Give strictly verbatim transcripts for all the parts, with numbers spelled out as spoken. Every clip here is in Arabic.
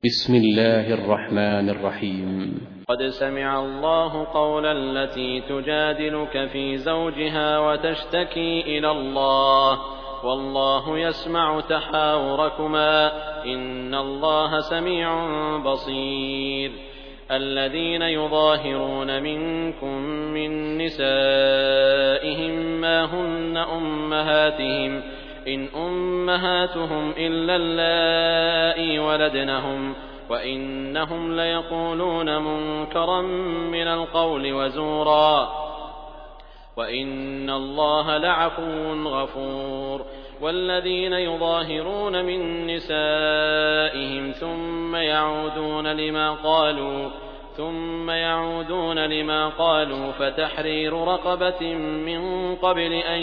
بسم الله الرحمن الرحيم. قد سمع الله قول التي تجادلك في زوجها وتشتكي إلى الله والله يسمع تحاوركما إن الله سميع بصير. الذين يظاهرون منكم من نسائهم ما هن أمهاتهم إن أمهاتهم إلا اللائي ولدنهم وإنهم ليقولون منكرا من القول وزورا وإن الله لعفو غفور. والذين يظاهرون من نسائهم ثم يعودون لما قالوا ثم يعودون لما قالوا فتحرير رقبة من قبل أن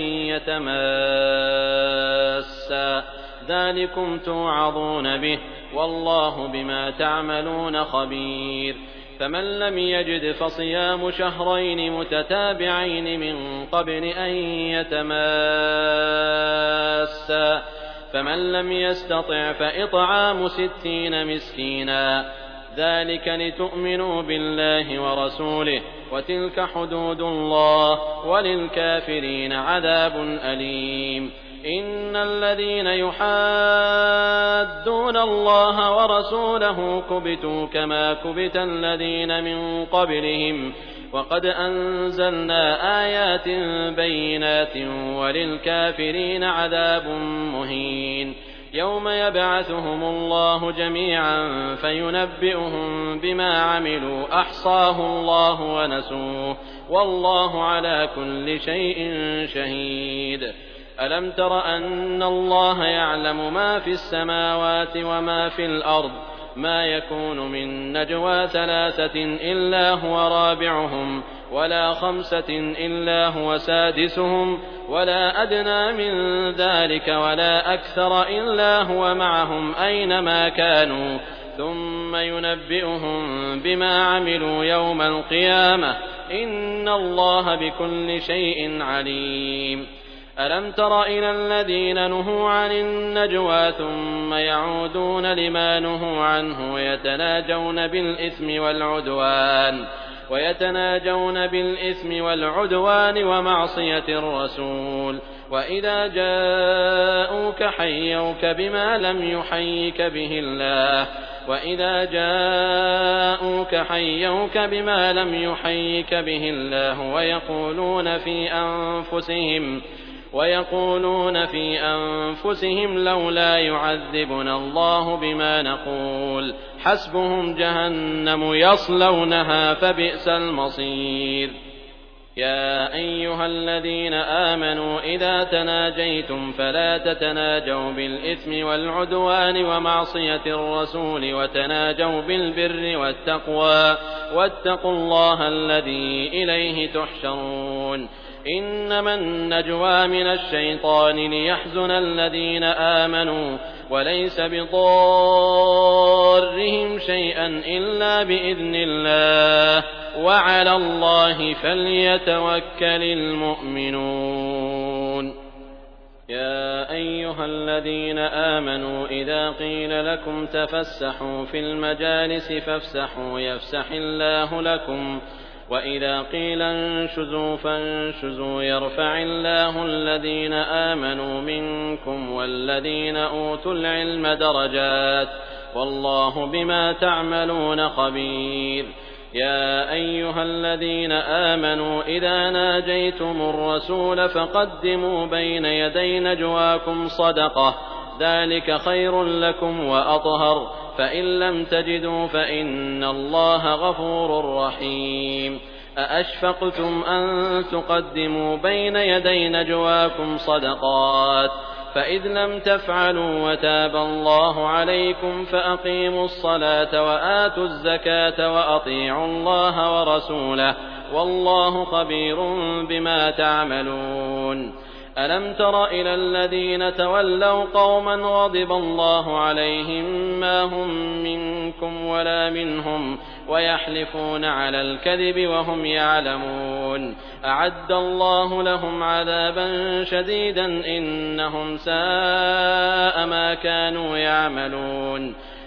يتماسا ذلكم توعظون به والله بما تعملون خبير. فمن لم يجد فصيام شهرين متتابعين من قبل أن يتماسا فمن لم يستطع فإطعام ستين مسكينا ذلك لتؤمنوا بالله ورسوله وتلك حدود الله وللكافرين عذاب أليم. إن الذين يحادون الله ورسوله كبتوا كما كبت الذين من قبلهم وقد أنزلنا آيات بينات وللكافرين عذاب مهين. يوم يبعثهم الله جميعا فينبئهم بما عملوا أحصاه الله ونسوه والله على كل شيء شهيد. ألم تر أن الله يعلم ما في السماوات وما في الأرض ما يكون من نجوى ثلاثة إلا هو رابعهم ولا خمسة إلا هو سادسهم ولا أدنى من ذلك ولا أكثر إلا هو معهم أينما كانوا ثم ينبئهم بما عملوا يوم القيامة إن الله بكل شيء عليم. ألم تر إلى الذين نهوا عن النجوى ثم يعودون لما نهوا عنه ويتناجون بالإثم والعدوان ويتناجون بالإثم والعدوان ومعصية الرسول وإذا جاءوك حيوك بما لم يحيك به الله وإذا جاءوك حيوك بما لم يحيك به الله ويقولون في أنفسهم ويقولون في أنفسهم لولا يعذبنا الله بما نقول حسبهم جهنم يصلونها فبئس المصير. يا أيها الذين آمنوا إذا تناجيتم فلا تتناجوا بالإثم والعدوان ومعصية الرسول وتناجوا بالبر والتقوى واتقوا الله الذي إليه تحشرون. إنما النجوى من الشيطان ليحزن الذين آمنوا وليس بضارهم شيئا إلا بإذن الله وعلى الله فليتوكل المؤمنون. يا أيها الذين آمنوا إذا قيل لكم تفسحوا في المجالس فافسحوا يفسح الله لكم وإذا قيل انشزوا فانشزوا يرفع الله الذين آمنوا منكم والذين أوتوا العلم درجات والله بما تعملون خبير. يا أيها الذين آمنوا إذا ناجيتم الرسول فقدموا بين يدي نجواكم صدقة ذلك خير لكم وأطهر فإن لم تجدوا فإن الله غفور رحيم. أأشفقتم أن تقدموا بين يدي نجواكم صدقات فإذ لم تفعلوا وتاب الله عليكم فأقيموا الصلاة وآتوا الزكاة وأطيعوا الله ورسوله والله خبير بما تعملون. ألم تر إلى الذين تولوا قوما غضب الله عليهم ما هم منكم ولا منهم ويحلفون على الكذب وهم يعلمون أعد الله لهم عذابا شديدا إنهم ساء ما كانوا يعملون.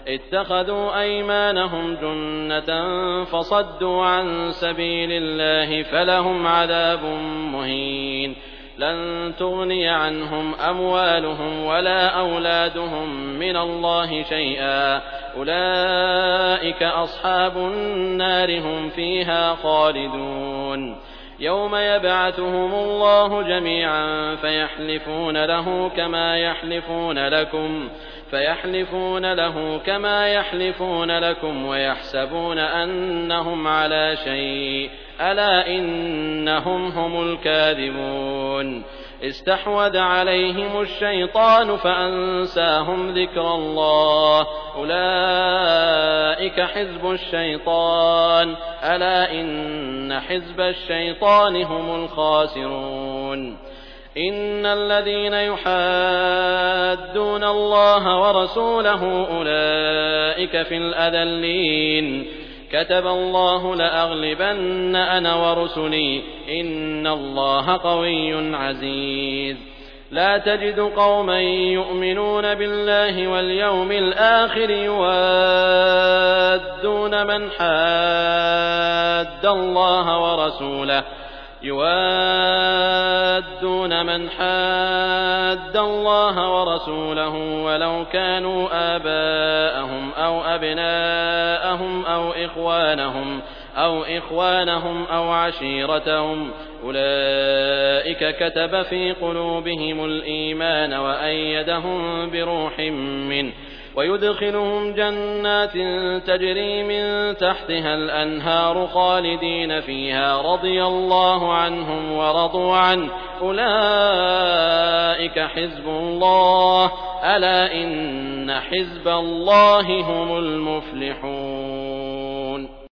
اتخذوا أيمانهم جنة فصدوا عن سبيل الله فلهم عذاب مهين لن تغني عنهم أموالهم ولا أولادهم من الله شيئا أولئك أصحاب النار هم فيها خالدون يوم يبعثهم الله جميعا فيحلفون له كما يحلفون لكم فيحلفون له كما يحلفون لكم ويحسبون أنهم على شيء ألا إنهم هم الكاذبون استحوذ عليهم الشيطان فأنساهم ذكر الله أولئك حزب الشيطان ألا إن حزب الشيطان هم الخاسرون إن الذين يحادون الله ورسوله أولئك في الأذلين كتب الله لأغلبن أنا ورسلي إن الله قوي عزيز لا تجد قوما يؤمنون بالله واليوم الآخر يوادون من حاد الله ورسوله يوادون من حاد الله ورسوله ولو كانوا آباءهم أو أبناءهم أو إخوانهم أو إخوانهم أو عشيرتهم أولئك كتب في قلوبهم الإيمان وأيدهم بروح منه ويدخلهم جنات تجري من تحتها الأنهار خالدين فيها رضي الله عنهم ورضوا عنه أولئك حزب الله ألا إن حزب الله هم المفلحون